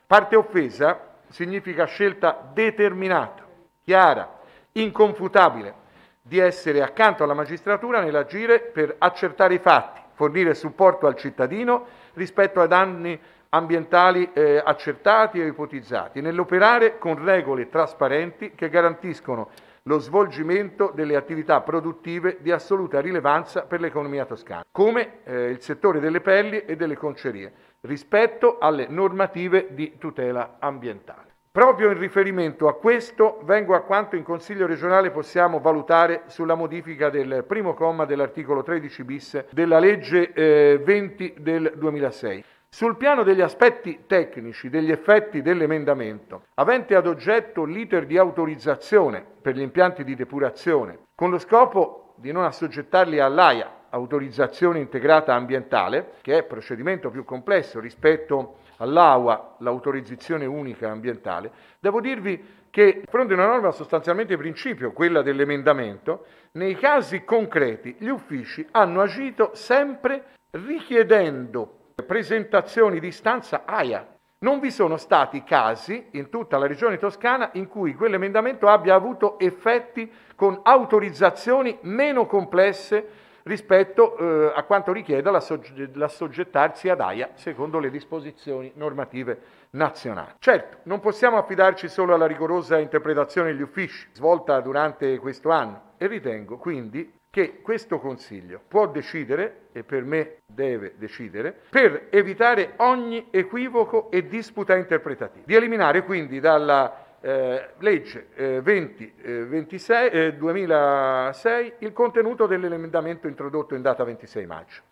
Parte offesa significa scelta determinata, chiara, inconfutabile di essere accanto alla magistratura nell'agire per accertare i fatti, fornire supporto al cittadino rispetto ai danni ambientali accertati e ipotizzati, nell'operare con regole trasparenti che garantiscono lo svolgimento delle attività produttive di assoluta rilevanza per l'economia toscana, come il settore delle pelli e delle concerie, rispetto alle normative di tutela ambientale. Proprio in riferimento a questo vengo a quanto in Consiglio regionale possiamo valutare sulla modifica del primo comma dell'articolo 13 bis della legge 20 del 2006. Sul piano degli aspetti tecnici degli effetti dell'emendamento, avente ad oggetto l'iter di autorizzazione per gli impianti di depurazione, con lo scopo di non assoggettarli all'AIA, autorizzazione integrata ambientale, che è procedimento più complesso rispetto all'AUA, l'autorizzazione unica ambientale, devo dirvi che, a fronte di una norma sostanzialmente principio, quella dell'emendamento, nei casi concreti gli uffici hanno agito sempre richiedendo presentazioni di istanza AIA. Non vi sono stati casi in tutta la regione toscana in cui quell'emendamento abbia avuto effetti con autorizzazioni meno complesse rispetto a quanto richieda l'assoggettarsi ad AIA secondo le disposizioni normative nazionali. Certo, non possiamo affidarci solo alla rigorosa interpretazione degli uffici svolta durante questo anno e ritengo quindi che questo Consiglio può decidere, e per me deve decidere, per evitare ogni equivoco e disputa interpretativa, di eliminare quindi dalla legge 20-2006 il contenuto dell'emendamento introdotto in data 26 maggio.